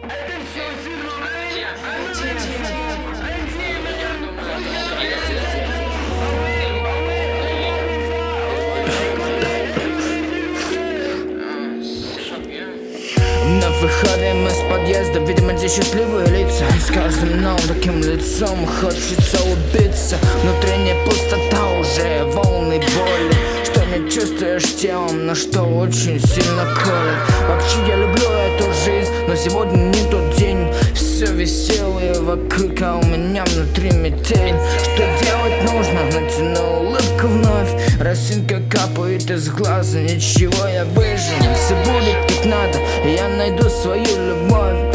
Вновь выходим из подъезда, видим эти счастливые лица. С каждым новым таким лицом хочется убиться. Внутренняя пустота, уже волны боли, что не чувствуешь телом, но что очень сильно колет. Вообще я люблю эту жизнь, но сегодня не тот день. Все веселое вокруг, а у меня внутри метель. Что делать нужно? Натяну улыбку вновь. Росинка капает из глаза, ничего, я выжил. Все будет как надо, и я найду свою любовь.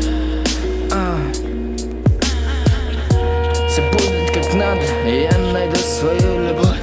Все будет как надо, и я найду свою любовь.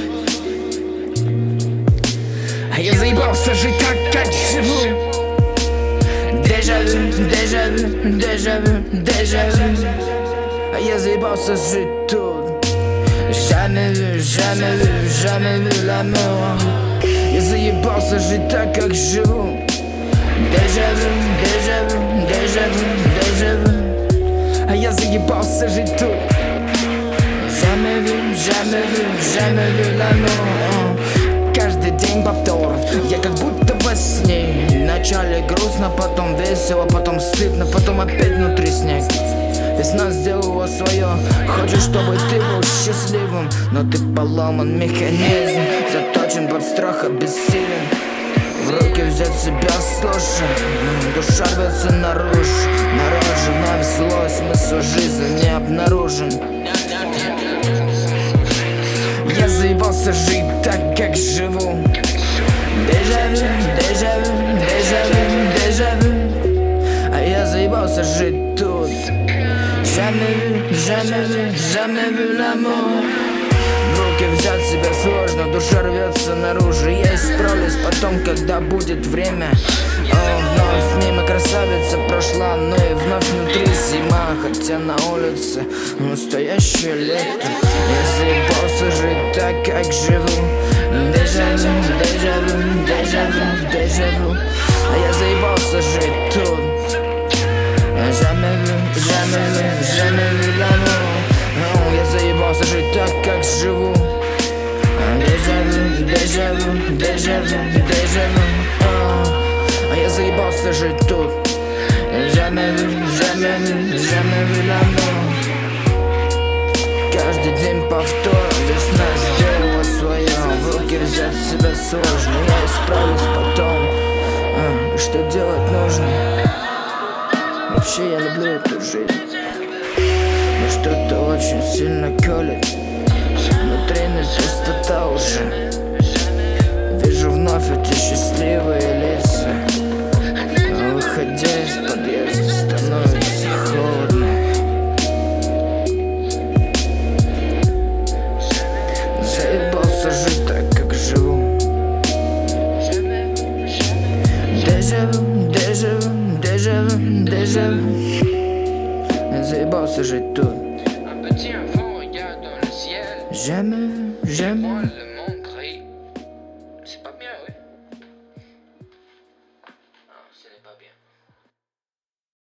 А я заебался жить так, как живу. Дежавю, дежавю, дежавю, дежавю. А я заебался жить тут. Jamais vu, jamais vu, jamais vu l'amour. Я заебался жить так, как живу. Дежавю, дежавю, дежавю, дежавю. А я заебался жить тут. Jamais vu, jamais vu, jamais vu l'amour. Каждый день повтор, я как будто во сне. Вначале грустно, потом весело, потом стыдно, потом опять внутри снег. Весна сделала свое, хочешь, чтобы ты был счастливым, но ты поломан механизм, заточен под страх и бессилен. В руки взять себя сложно, душа рвется наружу. Вновь злой, смысл жизни не обнаружен. Я заебался жить так, как живу. Дежавю, дежавю, дежавю, дежавю. А я заебался жить тут. Jamais vu, jamais vu, jamais vu l'amour. В руки взять себя сложно, душа рвется наружу. Я исправлюсь потом, когда будет время. Вновь мимо красавица прошла, но и вновь внутри зима. Хотя на улице настоящее лето. Я заебался жить так, как живу. Дежавю, дежавю, дежавю, дежавю. А я заебался жить тут. Jamais vu, jamais vu, jamais vu l'amour. Я заебался жить так, как живу. Дежавю, дежавю, дежавю, дежавю. А я заебался жить тут. Jamais vu, jamais vu, jamais vu l'amour. Каждый день повтор, весна сделала свое. В руки взять себя сложно, я исправлюсь потом. Что делать нужно? Вообще я люблю эту жизнь, но что-то очень сильно колет. Внутренняя пустота уже. Вижу вновь эти счастливые лица. Выходя из подъезда, становится холодно. Заебался жить так, как живу. Дежавю, дежавю, дежавю, дежавю. Я заебался жить тут. Un petit enfant regarde dans le ciel. Jamais vu, jamais vu.